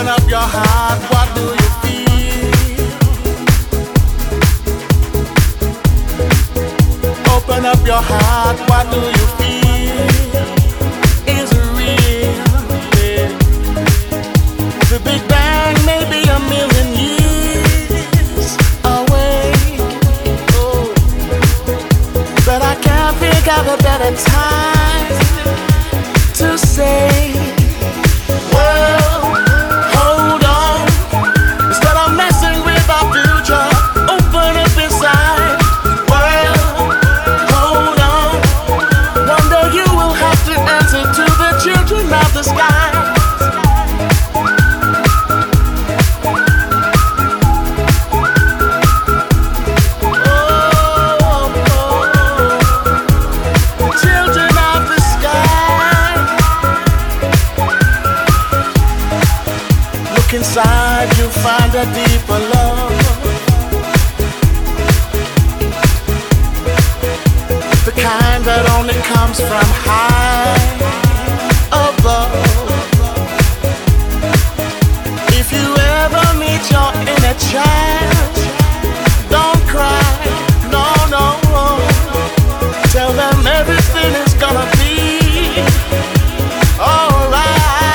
Open up your heart, what do you feel? Open up your heart, what do you feel? Is it real? Yeah. The Big Bang may be a million years away, oh, but I can't think of a better time to say, well, hold on. Instead of messing with our future, open up inside. Well, hold on. One day you will have to answer to the children of the sky. Inside you find a deeper love, the kind that only comes from high above. If you ever meet your inner child, don't cry, no, no. Tell them everything is gonna be alright.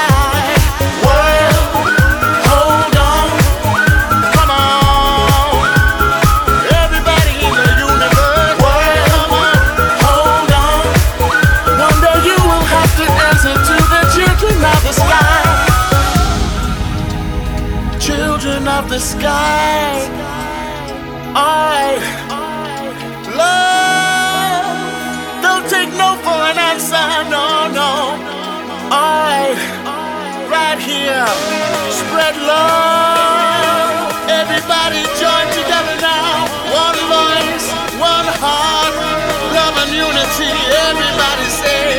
Children of the sky, alright. Love, don't take no for an answer, no, no. Alright, right here, spread love. Everybody join together now. One voice, one heart, love and unity. Everybody say